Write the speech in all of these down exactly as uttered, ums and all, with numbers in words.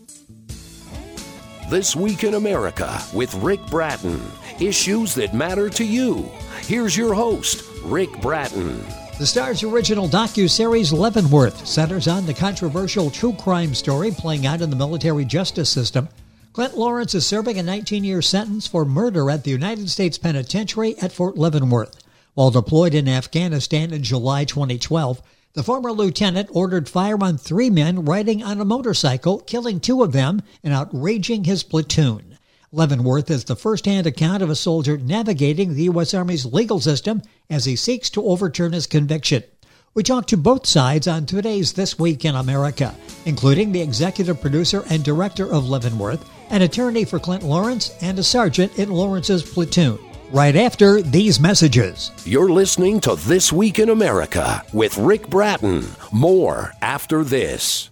This Week in America with Rick Bratton. Issues that matter to you. Here's your host, Rick Bratton. The Star's original docuseries Leavenworth centers on the controversial true crime story playing out in the military justice system. Clint Lawrence is serving a nineteen-year sentence for murder at the United States Penitentiary at Fort Leavenworth. While deployed in Afghanistan in July twenty twelve, the former lieutenant ordered fire on three men riding on a motorcycle, killing two of them and outraging his platoon. Leavenworth is the first-hand account of a soldier navigating the U S. Army's legal system as he seeks to overturn his conviction. We talked to both sides on today's This Week in America, including the executive producer and director of Leavenworth, an attorney for Clint Lawrence, and a sergeant in Lawrence's platoon. Right after these messages. You're listening to This Week in America with Rick Bratton. More after this.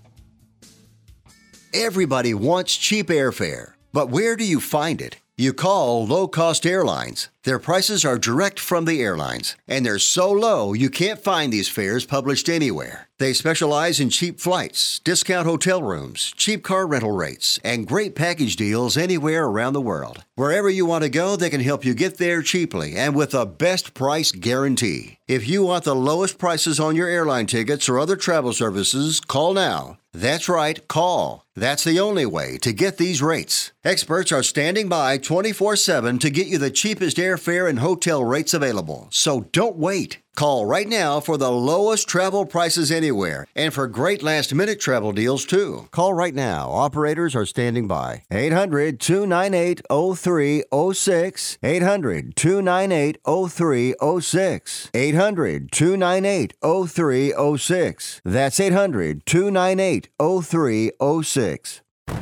Everybody wants cheap airfare, but where do you find it? You call Low Cost Airlines. Their prices are direct from the airlines, and they're so low you can't find these fares published anywhere. They specialize in cheap flights, discount hotel rooms, cheap car rental rates, and great package deals anywhere around the world. Wherever you want to go, they can help you get there cheaply and with a best price guarantee. If you want the lowest prices on your airline tickets or other travel services, call now. That's right, call. That's the only way to get these rates. Experts are standing by twenty-four seven to get you the cheapest airfare and hotel rates available. So don't wait. Call right now for the lowest travel prices anywhere and for great last-minute travel deals, too. Call right now. Operators are standing by. eight hundred, two nine eight, oh three oh six. eight hundred, two nine eight, oh three oh six. eight hundred, two nine eight, oh three oh six. That's eight hundred, two nine eight, oh three oh six.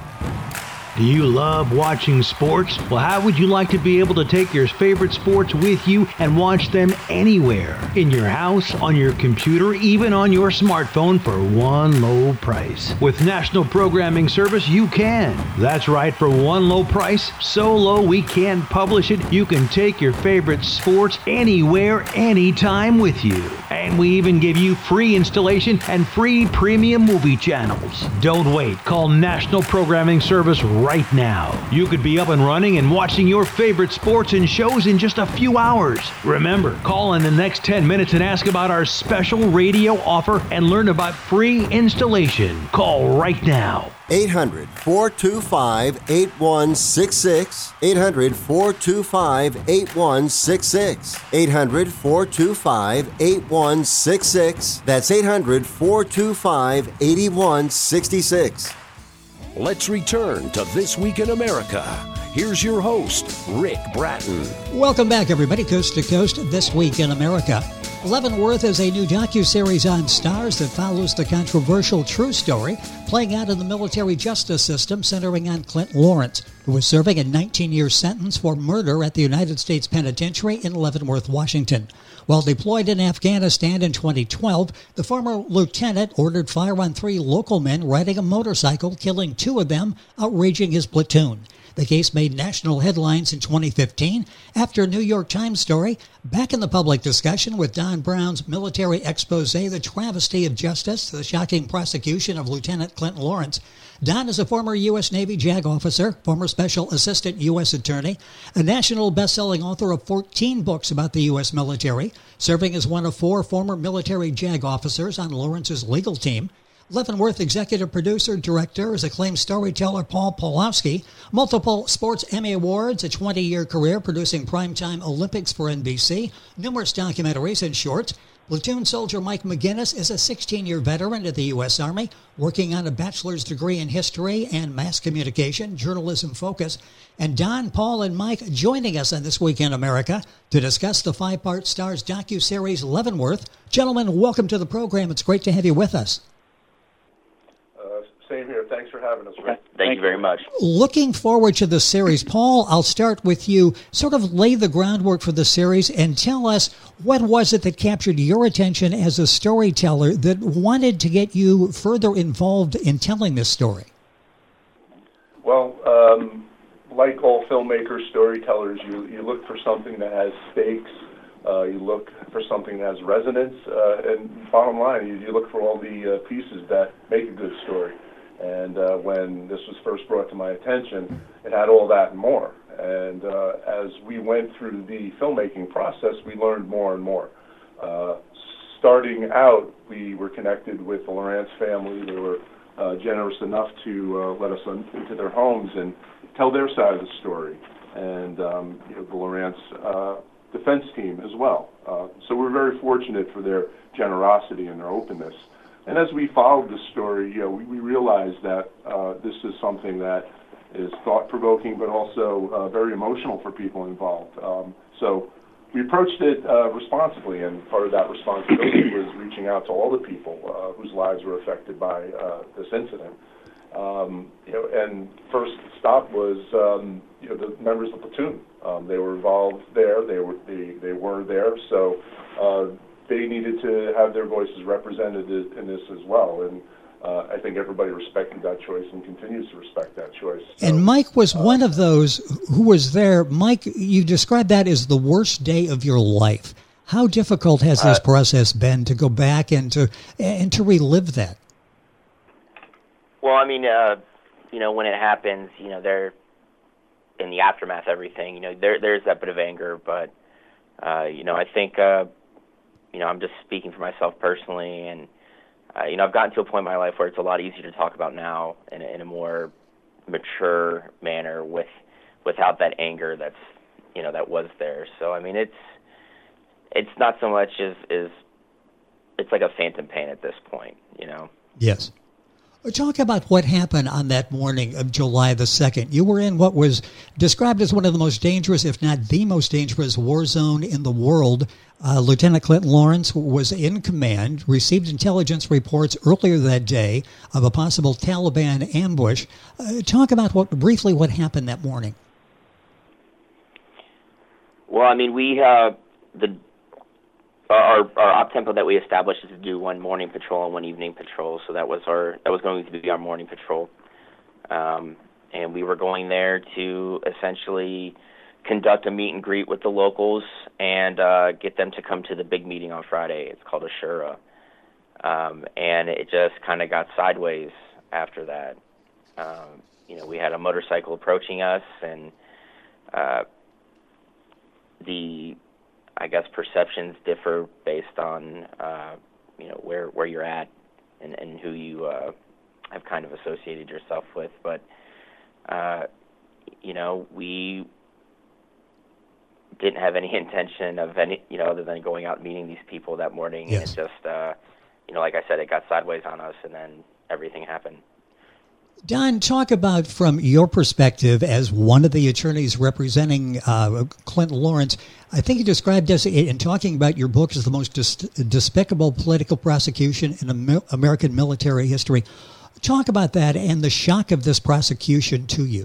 Do you love watching sports? Well, how would you like to be able to take your favorite sports with you and watch them anywhere? In your house, on your computer, even on your smartphone for one low price. With National Programming Service, you can. That's right, for one low price, so low we can't publish it, you can take your favorite sports anywhere, anytime with you. And we even give you free installation and free premium movie channels. Don't wait. Call National Programming Service right now. You could be up and running and watching your favorite sports and shows in just a few hours. Remember, call in the next ten minutes and ask about our special radio offer and learn about free installation. Call right now. eight hundred, four two five, eight one six six. eight hundred, four two five, eight one six six. eight hundred, four two five, eight one six six. That's eight hundred, four two five, eight one six six. Let's return to This Week in America. Here's your host, Rick Bratton. Welcome back, everybody, coast to coast, This Week in America. Leavenworth is a new docuseries on Stars that follows the controversial true story playing out in the military justice system centering on Clint Lawrence, who was serving a nineteen-year sentence for murder at the United States Penitentiary in Leavenworth, Washington. While deployed in Afghanistan in twenty twelve, the former lieutenant ordered fire on three local men riding a motorcycle, killing two of them, outraging his platoon. The case made national headlines in twenty fifteen after a New York Times story. Back in the public discussion with Don Brown's military expose, The Travesty of Justice, the shocking prosecution of Lieutenant Clint Lawrence. Don is a former U S. Navy JAG officer, former Special Assistant U S. Attorney, a national best-selling author of fourteen books about the U S military, serving as one of four former military JAG officers on Lawrence's legal team. Leavenworth executive producer, director, is acclaimed storyteller Paul Pawlowski, multiple Sports Emmy Awards, a twenty-year career producing primetime Olympics for N B C, numerous documentaries and shorts. Platoon Soldier Mike McGinnis is a sixteen-year veteran of the U S. Army, working on a bachelor's degree in history and mass communication, journalism focus. And Don, Paul, and Mike joining us on This Week in America to discuss the five-part Stars docuseries Leavenworth. Gentlemen, welcome to the program. It's great to have you with us. Same here. Thanks for having us, Rick. Thank you very much. Looking forward to the series. Paul, I'll start with you. Sort of lay the groundwork for the series and tell us what was it that captured your attention as a storyteller that wanted to get you further involved in telling this story? Well, um, like all filmmakers, storytellers, you, you look for something that has stakes. Uh, you look for something that has resonance. Uh, and bottom line, you, you look for all the uh, pieces that make a good story. And uh, when this was first brought to my attention, it had all that and more. And uh, as we went through the filmmaking process, we learned more and more. Uh, starting out, we were connected with the Lowrance family. They were uh, generous enough to uh, let us on, into their homes and tell their side of the story. And um, you know, the Lowrance uh, defense team as well. Uh, so we're very fortunate for their generosity and their openness. And as we followed the story, you know, we, we realized that uh, this is something that is thought-provoking, but also uh, very emotional for people involved. Um, so we approached it uh, responsibly, and part of that responsibility was reaching out to all the people uh, whose lives were affected by uh, this incident. Um, you know, and first stop was um, you know the members of the platoon. Um, they were involved there. They were they, they were there. So uh, they needed to have their voices represented in this as well. And uh, I think everybody respected that choice and continues to respect that choice. So, and Mike was uh, one of those who was there. Mike, you described that as the worst day of your life. How difficult has this uh, process been to go back and to and to relive that? Well, I mean, uh, you know, when it happens, you know, they're in the aftermath, everything, you know, there there's that bit of anger, but, uh, you know, I think, uh, you know, I'm just speaking for myself personally, and, uh, you know, I've gotten to a point in my life where it's a lot easier to talk about now in a, in a more mature manner with without that anger that's, you know, that was there. So, I mean, it's it's not so much as, as it's like a phantom pain at this point, you know. Yes. Talk about what happened on that morning of July the second. You were in what was described as one of the most dangerous, if not the most dangerous, war zone in the world. Uh, Lieutenant Clinton Lawrence was in command, received intelligence reports earlier that day of a possible Taliban ambush. Uh, talk about what briefly what happened that morning. Well, I mean, we uh, the Our, our op tempo that we established is to do one morning patrol and one evening patrol. So that was our that was going to be our morning patrol, um, and we were going there to essentially conduct a meet and greet with the locals and uh, get them to come to the big meeting on Friday. It's called Ashura, um, and it just kind of got sideways after that. Um, you know, we had a motorcycle approaching us, and uh, the I guess perceptions differ based on, uh, you know, where, where you're at and, and who you uh, have kind of associated yourself with. But, uh, you know, we didn't have any intention of any, you know, other than going out and meeting these people that morning. Yes. And it just, uh, you know, like I said, it got sideways on us, and then everything happened. Don, talk about from your perspective as one of the attorneys representing uh, Clinton Lawrence. I think you described this in talking about your book as the most dis- despicable political prosecution in Amer- American military history. Talk about that and the shock of this prosecution to you.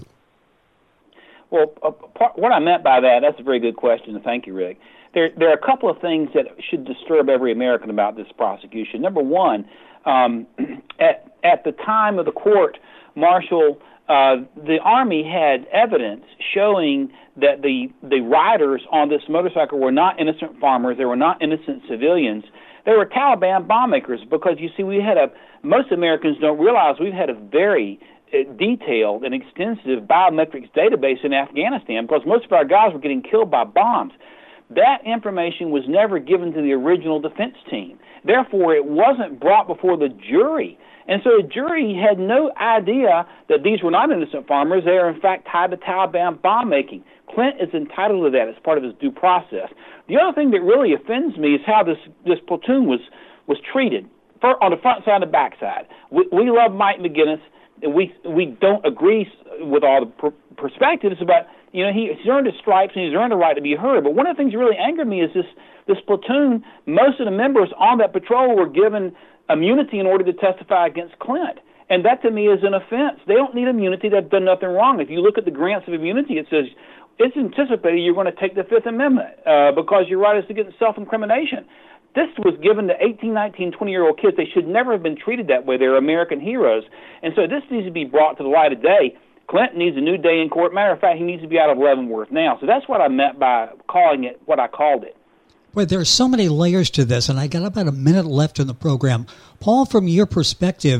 Well, uh, part, what I meant by that, that's a very good question, and thank you, Rick. There, there are a couple of things that should disturb every American about this prosecution. Number one, um, at, at the time of the court martial, uh, the Army had evidence showing that the the riders on this motorcycle were not innocent farmers. They were not innocent civilians. They were Taliban bomb makers, because, you see, we had a, most Americans don't realize we've had a very uh, detailed and extensive biometrics database in Afghanistan, because most of our guys were getting killed by bombs. That information was never given to the original defense team. Therefore, it wasn't brought before the jury. And so the jury had no idea that these were not innocent farmers. They are, in fact, tied to Taliban bomb making. Clint is entitled to that as part of his due process. The other thing that really offends me is how this, this platoon was, was treated for, on the front side and the back side. We, we love Mike McGinnis, and we, we don't agree with all the per- perspectives, but you know, he, he's earned his stripes and he's earned the right to be heard. But one of the things that really angered me is this, this platoon, most of the members on that patrol were given immunity in order to testify against Clint. And that, to me, is an offense. They don't need immunity. They've done nothing wrong. If you look at the grants of immunity, it says it's anticipated you're going to take the Fifth Amendment uh, because your right is to get self-incrimination. This was given to eighteen, nineteen, twenty-year-old kids. They should never have been treated that way. They're American heroes. And so this needs to be brought to the light of day. Clint needs a new day in court. Matter of fact, he needs to be out of Leavenworth now. So that's what I meant by calling it what I called it. Well, there are so many layers to this, and I got about a minute left in the program. Paul, from your perspective,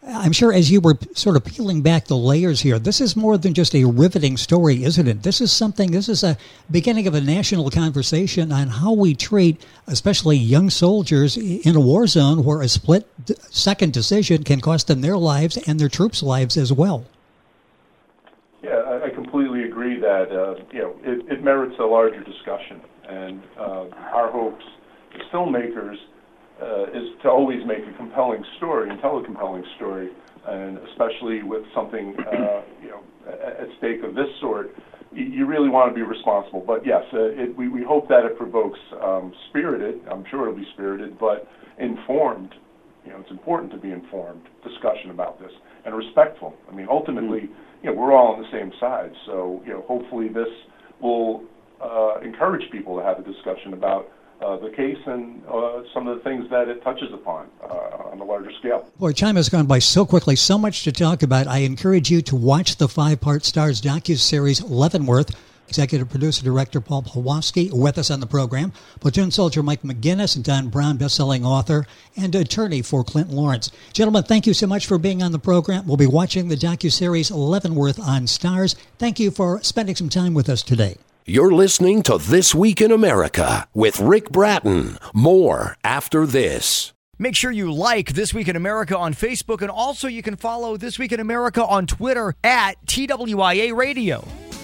I'm sure as you were sort of peeling back the layers here, this is more than just a riveting story, isn't it? This is something, this is a beginning of a national conversation on how we treat, especially young soldiers in a war zone where a split second decision can cost them their lives and their troops' lives as well. Yeah, I completely agree that, uh, you know, it, it merits a larger discussion. And uh, our hopes as filmmakers Uh, is to always make a compelling story and tell a compelling story, and especially with something uh, you know at, at stake of this sort, you, you really want to be responsible. But yes, uh, it, we we hope that it provokes um, spirited. I'm sure it'll be spirited, but informed. You know, it's important to be informed discussion about this and respectful. I mean, ultimately, you know, we're all on the same side. So you know, hopefully, this will uh, encourage people to have a discussion about Uh, the case and uh, some of the things that it touches upon uh, on a larger scale. Boy, time has gone by so quickly, so much to talk about. I encourage you to watch the five-part Starz docuseries Leavenworth. Executive Producer Director Paul Pawlowski with us on the program. Platoon Soldier Mike McGinnis, Don Brown, best-selling author and attorney for Clint Lawrence. Gentlemen, thank you so much for being on the program. We'll be watching the docuseries Leavenworth on Starz. Thank you for spending some time with us today. You're listening to This Week in America with Rick Bratton. More after this. Make sure you like This Week in America on Facebook, and also you can follow This Week in America on Twitter at T W I A Radio.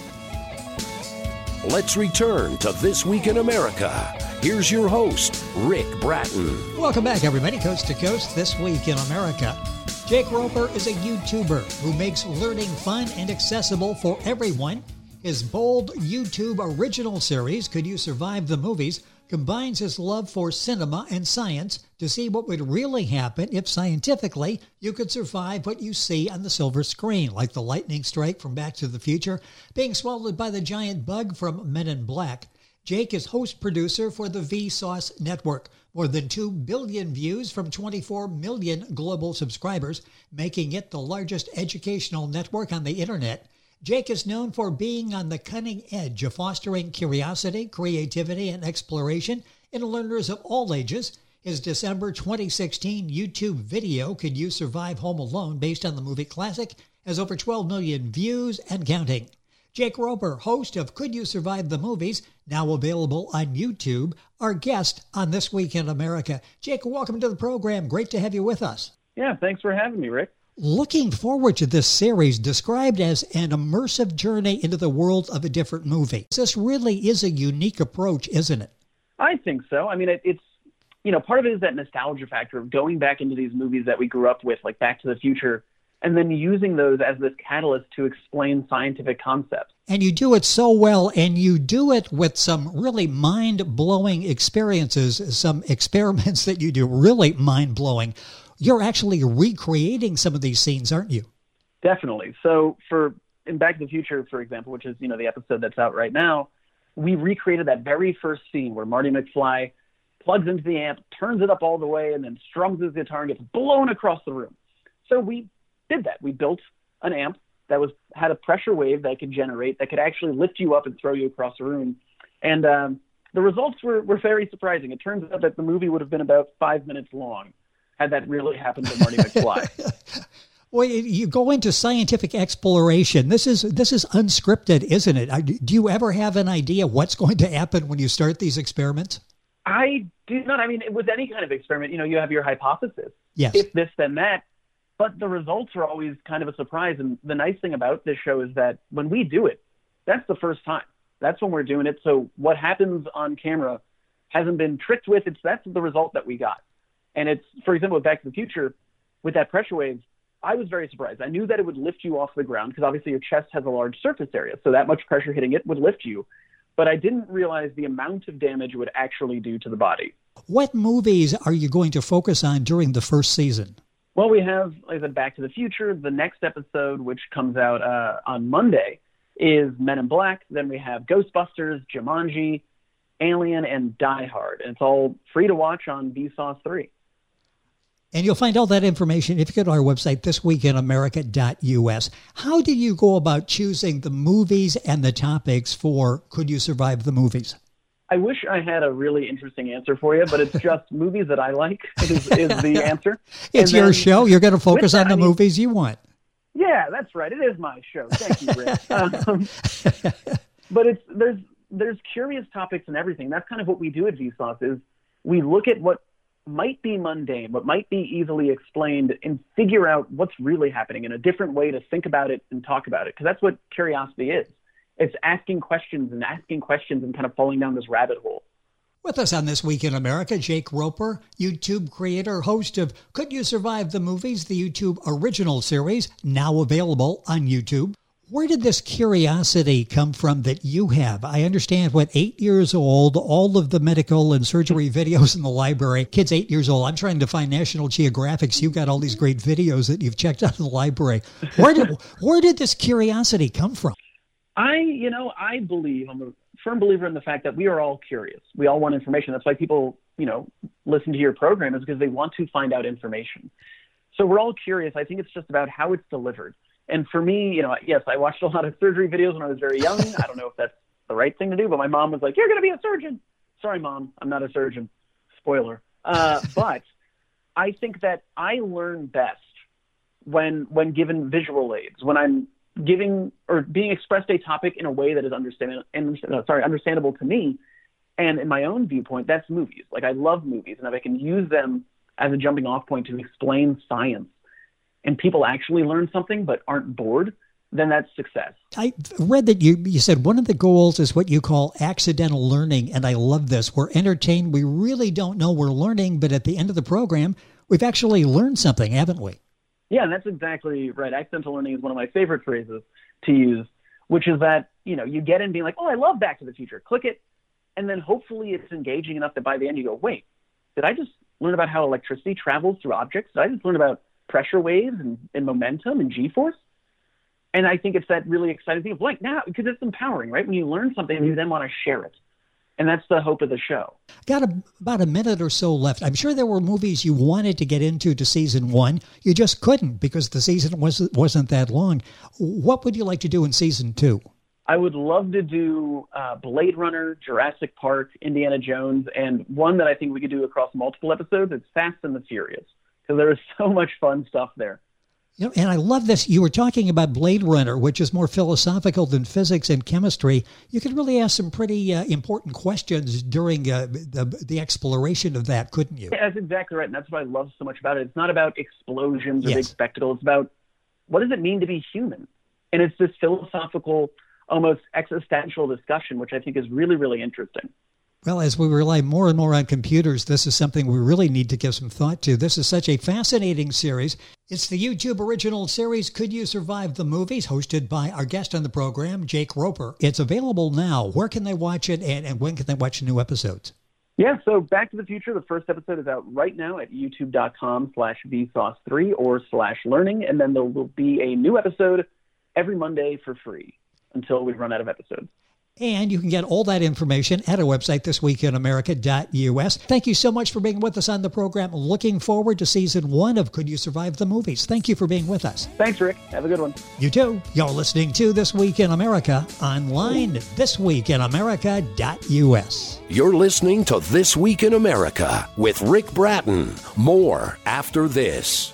Let's return to This Week in America. Here's your host, Rick Bratton. Welcome back, everybody. Coast to Coast, This Week in America. Jake Roper is a YouTuber who makes learning fun and accessible for everyone. His bold YouTube original series, Could You Survive the Movies, combines his love for cinema and science to see what would really happen if scientifically you could survive what you see on the silver screen, like the lightning strike from Back to the Future, being swallowed by the giant bug from Men in Black. Jake is host-producer for the Vsauce Network, more than two billion views from twenty-four million global subscribers, making it the largest educational network on the internet. Jake is known for being on the cutting edge of fostering curiosity, creativity, and exploration in learners of all ages. His December twenty sixteen YouTube video, Could You Survive Home Alone, based on the movie classic, has over twelve million views and counting. Jake Roper, host of Could You Survive the Movies, now available on YouTube, our guest on This Week in America. Jake, welcome to the program. Great to have you with us. Yeah, thanks for having me, Rick. Looking forward to this series described as an immersive journey into the world of a different movie. This really is a unique approach, isn't it? I think so. I mean, it, it's, you know, part of it is that nostalgia factor of going back into these movies that we grew up with, like Back to the Future, and then using those as this catalyst to explain scientific concepts. And you do it so well, and you do it with some really mind-blowing experiences, some experiments that you do really mind-blowing. You're actually recreating some of these scenes, aren't you? Definitely. So for in Back to the Future, for example, which is, you know, the episode that's out right now, we recreated that very first scene where Marty McFly plugs into the amp, turns it up all the way, and then strums his guitar and gets blown across the room. So we did that. We built an amp that was had a pressure wave that could generate, that could actually lift you up and throw you across the room. And um, the results were, were very surprising. It turns out that the movie would have been about five minutes long had that really happened to Marty McFly. Well, you go into scientific exploration. This is this is unscripted, isn't it? Do you ever have an idea what's going to happen when you start these experiments? I do not. I mean, with any kind of experiment, you know, you have your hypothesis. Yes. If this, then that. But the results are always kind of a surprise. And the nice thing about this show is that when we do it, that's the first time. That's when we're doing it. So what happens on camera hasn't been tricked with. It's that's the result that we got. And it's, for example, with Back to the Future, with that pressure wave, I was very surprised. I knew that it would lift you off the ground because obviously your chest has a large surface area. So that much pressure hitting it would lift you. But I didn't realize the amount of damage it would actually do to the body. What movies are you going to focus on during the first season? Well, we have, like I said, Back to the Future. The next episode, which comes out uh, on Monday, is Men in Black. Then we have Ghostbusters, Jumanji, Alien, and Die Hard. And it's all free to watch on Vsauce three. And you'll find all that information if you go to our website, this week in america dot U S. How did you go about choosing the movies and the topics for Could You Survive the Movies? I wish I had a really interesting answer for you, but it's just movies that I like is, is the answer. It's and your show. You're going to focus that, on the I mean, movies you want. Yeah, that's right. It is my show. Thank you, Rick. um, but it's there's there's curious topics and everything. That's kind of what we do at Vsauce is we look at what might be mundane, what might be easily explained, and figure out what's really happening in a different way to think about it and talk about it. Because that's what curiosity is. It's asking questions and asking questions and kind of falling down this rabbit hole. With us on This Week in America, Jake Roper, YouTube creator, host of Could You Survive the Movies, the YouTube original series, now available on YouTube. Where did this curiosity come from that you have? I understand, what, eight years old, all of the medical and surgery videos in the library. Kid's eight years old. I'm trying to find National Geographics. You've got all these great videos that you've checked out of the library. Where did, where did this curiosity come from? I, you know, I believe, I'm a firm believer in the fact that we are all curious. We all want information. That's why people, you know, listen to your program, is because they want to find out information. So we're all curious. I think it's just about how it's delivered. And for me, you know, yes, I watched a lot of surgery videos when I was very young. I don't know if that's the right thing to do, but my mom was like, you're going to be a surgeon. Sorry, Mom, I'm not a surgeon. Spoiler. Uh, but I think that I learn best when when given visual aids, when I'm giving or being expressed a topic in a way that is understandable, sorry, understandable to me, and in my own viewpoint, that's movies. Like, I love movies, and if I can use them as a jumping off point to explain science, and people actually learn something but aren't bored, then that's success. I read that you, you said one of the goals is what you call accidental learning, and I love this. We're entertained. We really don't know we're learning, but at the end of the program, we've actually learned something, haven't we? Yeah, that's exactly right. Accidental learning is one of my favorite phrases to use, which is that, you know, you get in being like, oh, I love Back to the Future. Click it, and then hopefully it's engaging enough that by the end you go, wait, did I just learn about how electricity travels through objects? Did I just learn about pressure waves and, and momentum and G-force? And I think it's that really exciting thing of like now, because it's empowering, right? When you learn something, you then want to share it. And that's the hope of the show. Got a, about a minute or so left. I'm sure there were movies you wanted to get into to season one. You just couldn't because the season wasn't, wasn't that long. What would you like to do in season two? I would love to do uh, Blade Runner, Jurassic Park, Indiana Jones, and one that I think we could do across multiple episodes. It's Fast and the Furious, because there is so much fun stuff there. You know, and I love this. You were talking about Blade Runner, which is more philosophical than physics and chemistry. You could really ask some pretty uh, important questions during uh, the, the exploration of that, couldn't you? Yeah, that's exactly right. And that's what I love so much about it. It's not about explosions or yes. big spectacles. It's about what does it mean to be human? And it's this philosophical, almost existential discussion, which I think is really, really interesting. Well, as we rely more and more on computers, this is something we really need to give some thought to. This is such a fascinating series. It's the YouTube original series, Could You Survive the Movies, hosted by our guest on the program, Jake Roper. It's available now. Where can they watch it, and, and when can they watch new episodes? Yeah, so Back to the Future, the first episode is out right now at youtube.com slash vsauce3 or slash learning, and then there will be a new episode every Monday for free until we run out of episodes. And you can get all that information at our website, this week in america dot u s. Thank you so much for being with us on the program. Looking forward to season one of Could You Survive the Movies. Thank you for being with us. Thanks, Rick. Have a good one. You too. You're listening to This Week in America online, this week in america dot u s. You're listening to This Week in America with Rick Bratton. More after this.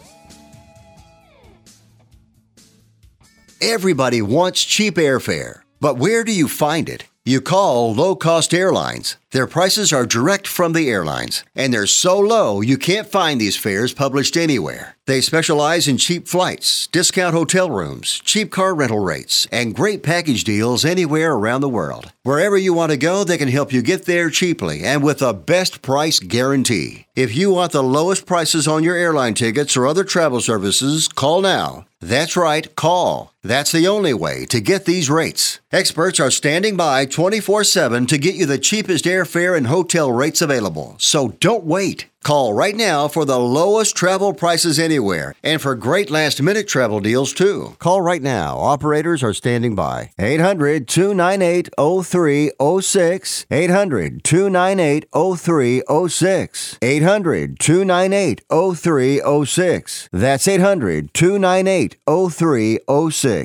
Everybody wants cheap airfare. But where do you find it? You call Low Cost Airlines. Their prices are direct from the airlines, and they're so low you can't find these fares published anywhere. They specialize in cheap flights, discount hotel rooms, cheap car rental rates, and great package deals anywhere around the world. Wherever you want to go, they can help you get there cheaply and with a best price guarantee. If you want the lowest prices on your airline tickets or other travel services, call now. That's right, call. That's the only way to get these rates. Experts are standing by twenty-four seven to get you the cheapest airfare and hotel rates available. So don't wait. Call right now for the lowest travel prices anywhere and for great last-minute travel deals, too. Call right now. Operators are standing by. eight hundred, two nine eight, oh three oh six. eight hundred, two nine eight, oh three oh six. eight hundred, two nine eight, oh three oh six. That's eight hundred, two nine eight, oh three oh six.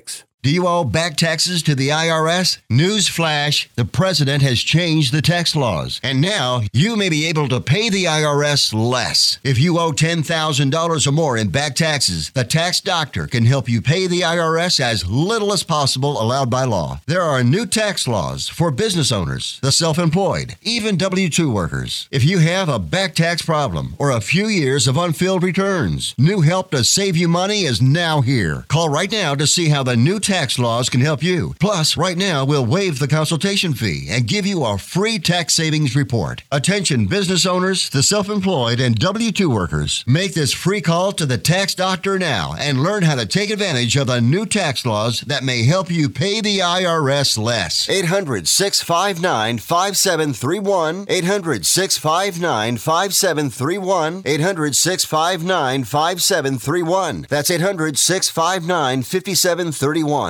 Do you owe back taxes to the I R S? Newsflash, the president has changed the tax laws, and now you may be able to pay the I R S less. If you owe ten thousand dollars or more in back taxes, the tax doctor can help you pay the I R S as little as possible allowed by law. There are new tax laws for business owners, the self-employed, even W two workers. If you have a back tax problem or a few years of unfilled returns, new help to save you money is now here. Call right now to see how the new tax Tax laws can help you. Plus, right now, we'll waive the consultation fee and give you a free tax savings report. Attention business owners, the self-employed, and W two workers. Make this free call to the tax doctor now and learn how to take advantage of the new tax laws that may help you pay the I R S less. eight hundred, six five nine, five seven three one. eight hundred, six five nine, five seven three one. eight hundred, six five nine, five seven three one. That's eight hundred, six five nine, five seven three one.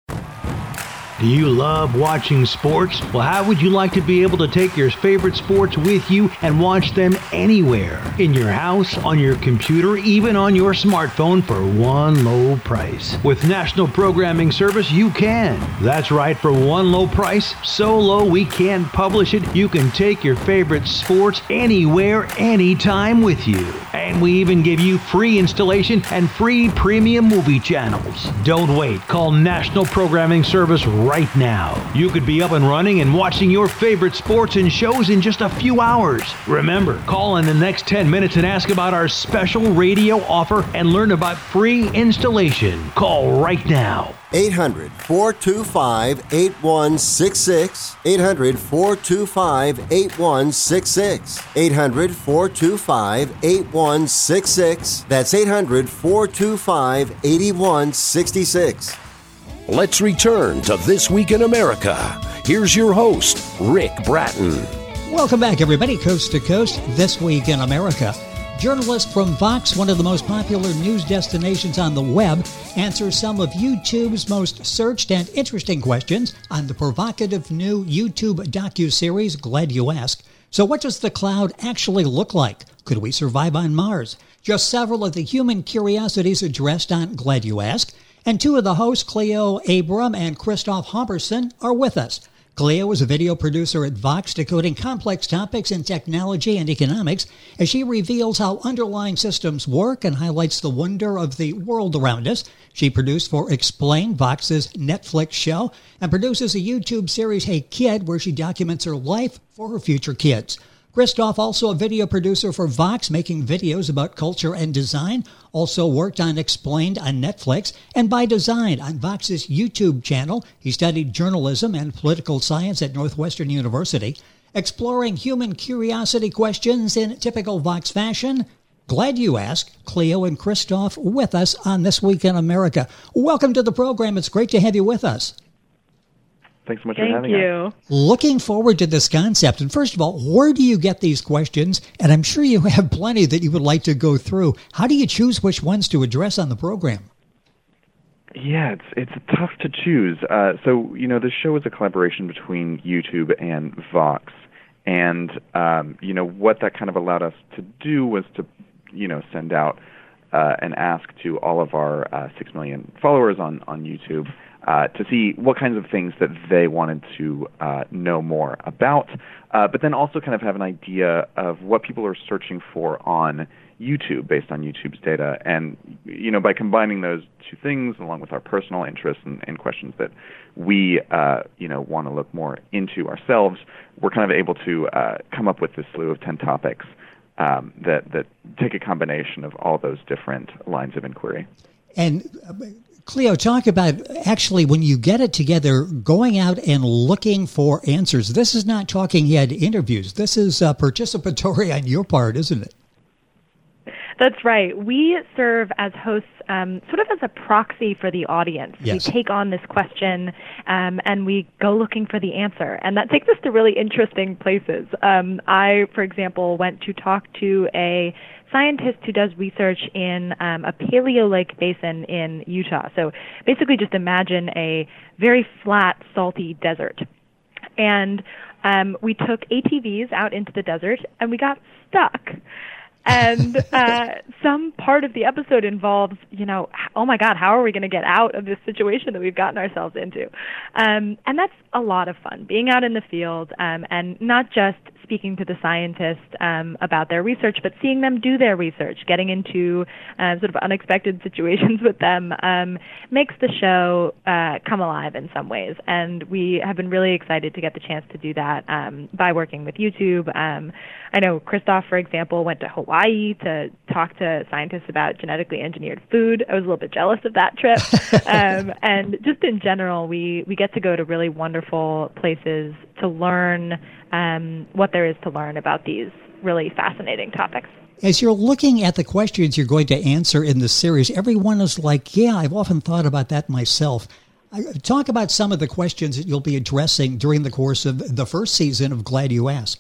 Do you love watching sports? Well, how would you like to be able to take your favorite sports with you and watch them anywhere? In your house, on your computer, even on your smartphone for one low price. With National Programming Service, you can. That's right, for one low price, so low we can't publish it, you can take your favorite sports anywhere, anytime with you. And we even give you free installation and free premium movie channels. Don't wait. Call National Programming Service right now. You could be up and running and watching your favorite sports and shows in just a few hours. Remember, call in the next ten minutes and ask about our special radio offer and learn about free installation. Call right now. eight hundred, four two five, eight one six six. eight hundred, four two five, eight one six six. eight hundred, four two five, eight one six six. That's eight hundred, four two five, eight one six six. Let's return to This Week in America. Here's your host, Rick Bratton. Welcome back, everybody, coast to coast, This Week in America. Journalist from Vox, one of the most popular news destinations on the web, answers some of YouTube's most searched and interesting questions on the provocative new YouTube docuseries, Glad You Ask. So what does the cloud actually look like? Could we survive on Mars? Just several of the human curiosities addressed on Glad You Ask. And two of the hosts, Cleo Abram and Christoph Humberson, are with us. Cleo is a video producer at Vox, decoding complex topics in technology and economics as she reveals how underlying systems work and highlights the wonder of the world around us. She produced for Explain, Vox's Netflix show, and produces a YouTube series, Hey Kid, where she documents her life for her future kids. Christoph, also a video producer for Vox, making videos about culture and design, also worked on Explained on Netflix and By Design on Vox's YouTube channel. He studied journalism and political science at Northwestern University. Exploring human curiosity questions in typical Vox fashion. Glad you asked. Cleo and Christoph with us on This Week in America. Welcome to the program. It's great to have you with us. Thanks so much Thank for having you. us. Looking forward to this concept. And first of all, where do you get these questions? And I'm sure you have plenty that you would like to go through. How do you choose which ones to address on the program? Yeah, it's it's tough to choose. Uh, so, you know, this show is a collaboration between YouTube and Vox. And, um, you know, what that kind of allowed us to do was to, you know, send out uh, an ask to all of our uh, six million followers on, on YouTube uh, to see what kinds of things that they wanted to uh, know more about, uh, but then also kind of have an idea of what people are searching for on YouTube based on YouTube's data. And, you know, by combining those two things along with our personal interests and, and questions that we, uh, you know, want to look more into ourselves, we're kind of able to uh, come up with this slew of ten topics um, that, that take a combination of all those different lines of inquiry. And uh, Cleo, talk about actually when you get it together, going out and looking for answers. This is not talking head interviews. This is uh, participatory on your part, isn't it? That's right. We serve as hosts um, sort of as a proxy for the audience. Yes. We take on this question um, and we go looking for the answer. And that takes us to really interesting places. Um, I, for example, went to talk to a scientist who does research in um, a Paleolake basin in Utah. So basically just imagine a very flat, salty desert. And um, we took A T Vs out into the desert and we got stuck. And uh, some part of the episode involves, you know, oh my God, how are we going to get out of this situation that we've gotten ourselves into? Um, and that's a lot of fun, being out in the field um, and not just speaking to the scientists um, about their research, but seeing them do their research, getting into uh, sort of unexpected situations with them um, makes the show uh, come alive in some ways. And we have been really excited to get the chance to do that um, by working with YouTube. Um, I know Christoph, for example, went to Hawaii to talk to scientists about genetically engineered food. I was a little bit jealous of that trip. um, and just in general, we, we get to go to really wonderful places to learn um, what there is to learn about these really fascinating topics. As you're looking at the questions you're going to answer in the series, everyone is like, yeah, I've often thought about that myself. Talk about some of the questions that you'll be addressing during the course of the first season of Glad You Ask.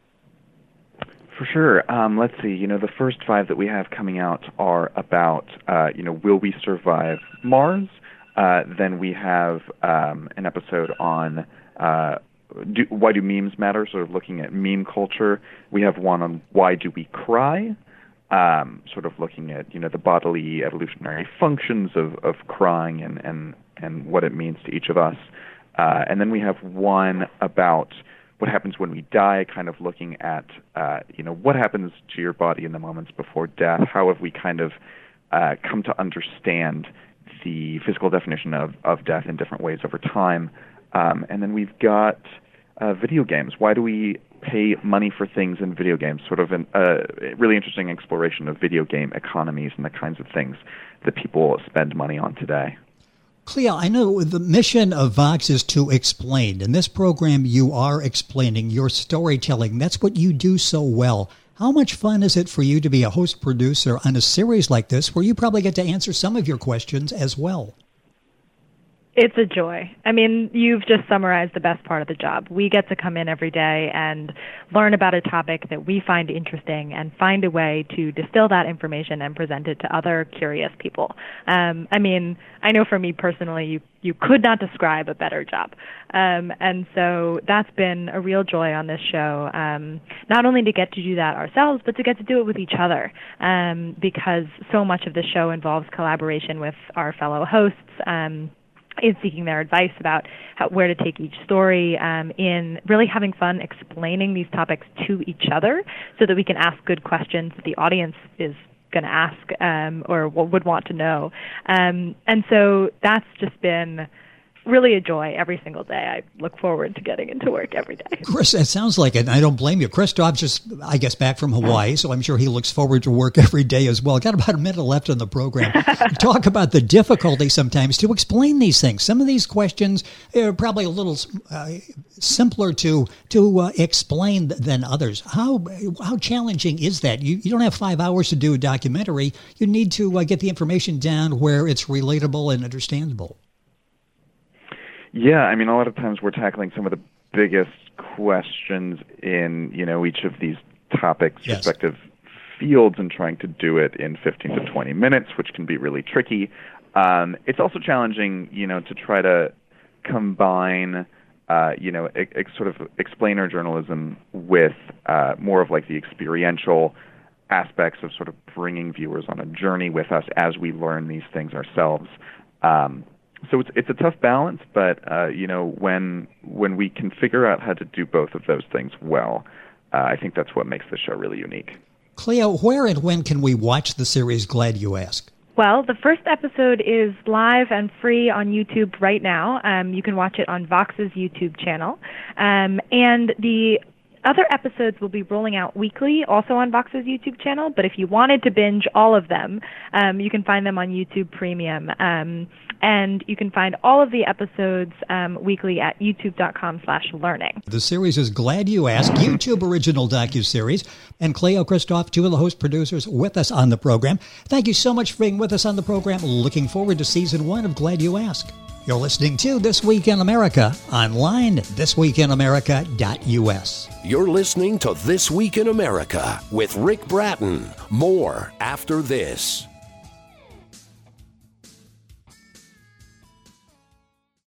For sure. Um, let's see. You know, the first five that we have coming out are about, uh, you know, will we survive Mars? Uh, then we have um, an episode on uh, do, why do memes matter, sort of looking at meme culture. We have one on why do we cry, um, sort of looking at, you know, the bodily evolutionary functions of, of crying and, and, and what it means to each of us. Uh, and then we have one about what happens when we die, kind of looking at, uh, you know, what happens to your body in the moments before death? How have we kind of uh, come to understand the physical definition of, of death in different ways over time? Um, and then we've got uh, video games. Why do we pay money for things in video games? Sort of a uh, really interesting exploration of video game economies and the kinds of things that people spend money on today. Clea, I know the mission of Vox is to explain. In this program, you are explaining your storytelling. That's what you do so well. How much fun is it for you to be a host producer on a series like this where you probably get to answer some of your questions as well? It's a joy. I mean, you've just summarized the best part of the job. We get to come in every day and learn about a topic that we find interesting and find a way to distill that information and present it to other curious people. Um, I mean, I know for me personally, you, you could not describe a better job. Um, and so that's been a real joy on this show, um, not only to get to do that ourselves, but to get to do it with each other, um, because so much of the show involves collaboration with our fellow hosts, um, in seeking their advice about how, where to take each story, um, in really having fun explaining these topics to each other so that we can ask good questions that the audience is going to ask um, or would want to know. Um, and so that's just been really a joy every single day. I look forward to getting into work every day. Chris, it sounds like it, and I don't blame you. Christoph's just, I guess, back from Hawaii, so I'm sure he looks forward to work every day as well. Got about a minute left in the program. Talk about the difficulty sometimes to explain these things. Some of these questions are probably a little uh, simpler to to uh, explain than others. How how challenging is that? You, you don't have five hours to do a documentary. You need to uh, get the information down where it's relatable and understandable. Yeah, I mean, a lot of times we're tackling some of the biggest questions in, you know, each of these topics' yes. respective fields and trying to do it in fifteen to twenty minutes, which can be really tricky. Um, it's also challenging, you know, to try to combine, uh, you know, ex- ex- sort of explainer journalism with uh, more of like the experiential aspects of sort of bringing viewers on a journey with us as we learn these things ourselves. Um, So it's it's a tough balance, but uh, you know, when when we can figure out how to do both of those things well, uh, I think that's what makes the show really unique. Clea, where and when can we watch the series Glad You Ask? Well, the first episode is live and free on YouTube right now. Um, you can watch it on Vox's YouTube channel, um, and the other episodes will be rolling out weekly, also on Vox's YouTube channel. But if you wanted to binge all of them, um, you can find them on YouTube Premium. Um, and you can find all of the episodes um, weekly at youtube.com slash learning. The series is Glad You Ask, YouTube original docuseries. And Clea, Christoph, two of the host producers with us on the program. Thank you so much for being with us on the program. Looking forward to season one of Glad You Ask. You're listening to This Week in America, online, this week in america dot u s. You're listening to This Week in America with Rick Bratton. More after this.